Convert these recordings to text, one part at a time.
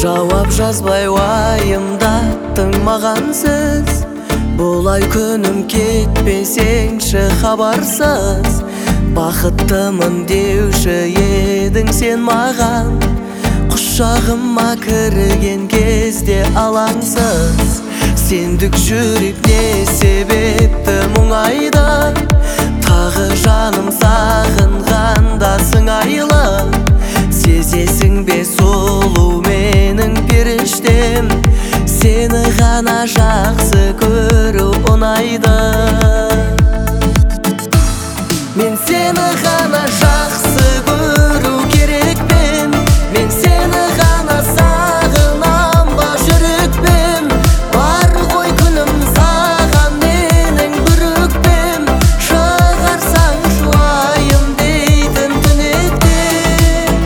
Жауап жазбай уайымдаттың мағансыз. Бұлай күнім кетпесеңші хабарсыз. Бақыттымын деуші едің сен маған, құшағыма кірген кезде алаңсыз. Сендік жүрек не себепті мұңайды, тағы жаным сағынғанда сыңайлы. Сезесің бе сұлу менің періштем, сені ғана жақсы көру ұнайды. Мен сені ғана жақсы көру керекпін, мен сені ғана сағынам ба жүрекпен. Бар ғой күнім саған менің бір өкпем, шығарсаң шуайым дейтін түнектен.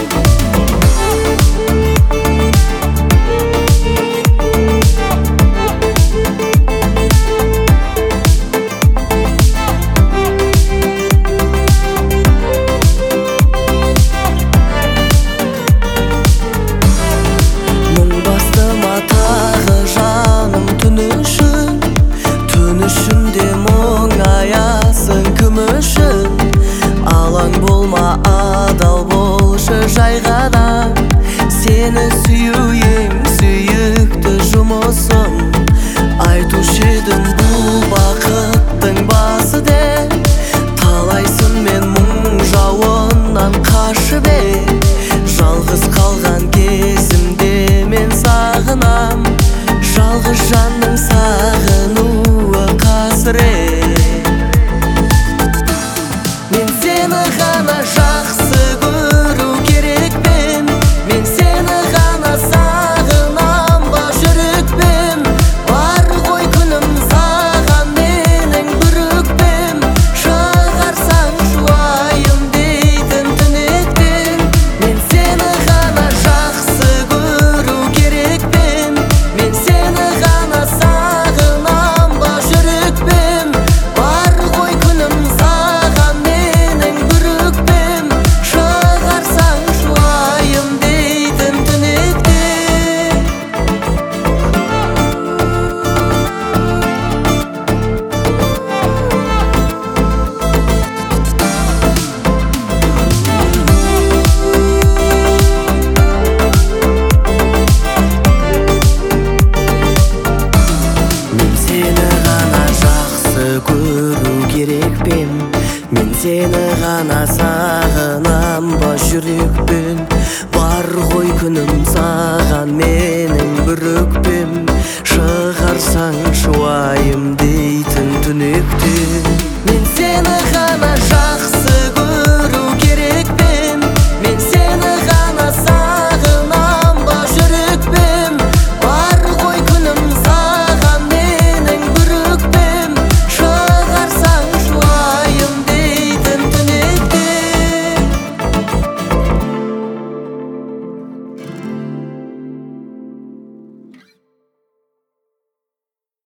Түнішінде мұңаясың кім үшін? Алаң болма, адал болшы жай ғана. Сені сүю ең сүйікті жұмысым. Айтушы едім бұл бақыттың басы деп. Талайсын мен мұң жауыннан қашып жалғыз қалған кезімде мен сағынам. Жалғыз жанның сағынуы қасірет. Мен сені ғана жақсы көру керекпін, мен сені ғана сағынам ба жүрекпен. Бар ғой күнім саған менің бір өкпем, шығарсаң шуайым дейтін түнектен. Мен сені ғана жақсы көру керекпін, мен сені ғана сағынам ба жүрекпен. Бар ғой күнім саған менің бір өкпем, шығарсаң шуайым дейтін түнектен. Мен сені ғана жақсы көру керекпін, мен сені ғана сағынам ба жүрекпен. Бар ғой күнім саған менің бір өкпем, шығарсаң шуайым дейтін түнектен. Мен сені ғана жақсы